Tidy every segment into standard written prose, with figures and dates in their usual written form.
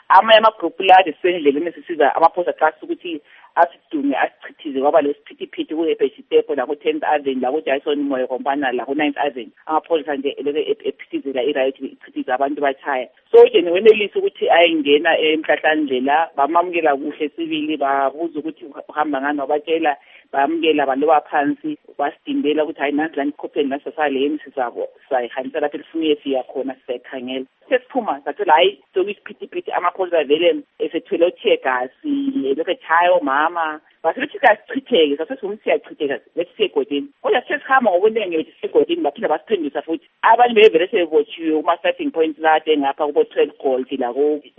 amagroup la desendleleni sisiza amaphosa xa ukuthi asidume asichithize kwaba lesiphithiphithi ku-Ebheshitepo naku-10th Avenue laku-Dyson Moyo kompana laku-9th Avenue amapholisa nje ephithizela i-riot ichithize abantu bachaya so nje niwenelisa ukuthi ayengena emhlahlandlela bamamukela kuhle sibili babuza ukuthi uhamba ngani wabatshela bamukela baloba phansi basidindela ukuthi hayi nansi lani khopheni nasasale emisi zabo sayihanisa lapha elifuniye siya khona siyakhangela sesiphuma sathola hayi sokuyiphithiphithi amapholisa vele esethwele uthiyegasi lokho echaya omama basithi kasichitheke sasesithi siyachitheka lethi siyegodini kodwa sesihamba ngobuningi lethi siyegodini baphinda basiphendisa futhi abanye bevele sevotshiwe kuma-starting points lade ngapha kubo-12 gold la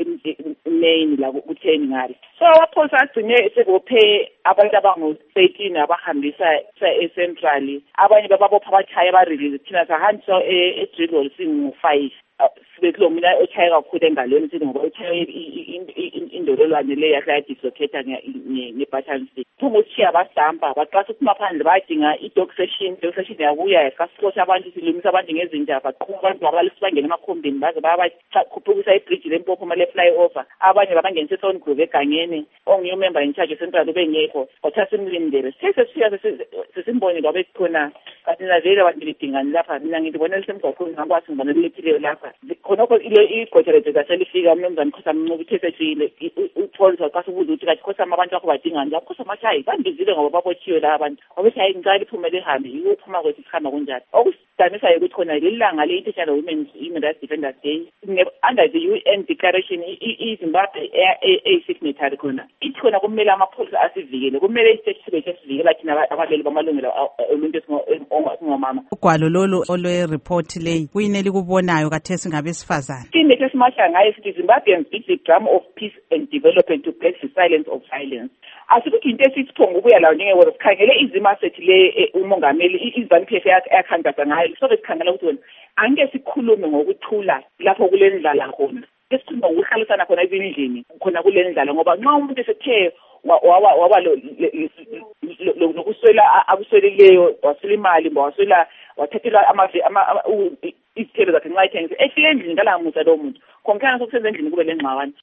ku-main la ku-10 ngale so amapholisa agcine sekophe abantu abangu-13 abahambisa e-central abanye bababopha abachaya barelease thina sahanjiswa e-drill singu-5 sibekulo mina ochaya kakhulu engalweni sithi ngoba uchaye indololwane le yadislocata nge-button stick phuma ushiya basidampa baqasa ukuphuma phandle bayadinga i-dog session yabuya yasixosha abantu silumisa abantu ngezinja baqhuma abantu babalisa bangena emakhombeni baze bayabakhuphukisa ibridge lempopho le-flyover abanye babangenisa e-Sound Grove egangeni onguye umember in charge central ubengekho kwathiwa simlindele sesesiya sesimbonile wabesikhona kanti navele abantu bedingani lapha mina ngibonela semgwaqweni ngakwazi ngibonela lethileyo lapha khonokho igojeleje kaselifika umnumzane Khosamncube uthe sefile upholisa xa sibuza ukuthi kathi Khosama abantu bakho badingani lapho Khosama hayi bandizile ngoba babotshiwe la abantu wabethi hayi ngicela iphume lihambe yiwo uphuma kwethu sihamba kunjalo okusidanisa ukuthi khona lelanga le-International Human Rights Defenders Day under the UN Declaration iZimbabwe signatory khona ithi khona kumele amapholisa asivikele kumele isitethi sibe sesivikela thina abaleli bamalungelo oluntu esingomama ugwalo lolu olwe-report leyi kuyini elikubonayo kathesi ngabesifazane inethi esimasha ngayo sithi Zimbabweans beat the drum of peace and development to break the silence of violence asikuthi into esisiphonga ukuya lawo njengewona sikhangele izima sethi le umongameli iZANU-PF yakhangaza ngayo so besikhangela ukuthi wena angeke sikhulume ngokuthula lapho kule ndlala khona esikhuluma ngokuhlalisana khona ezindlini khona kule ndlala ngoba nxa umuntu esethe waba lokuswela akusweleyo waswela imali waswela wathathelwa izithelo zakhe nxa ethengise ehlile endlini ngalamusa lowo muntu khonkhana sokusenza endlini kube lengxabano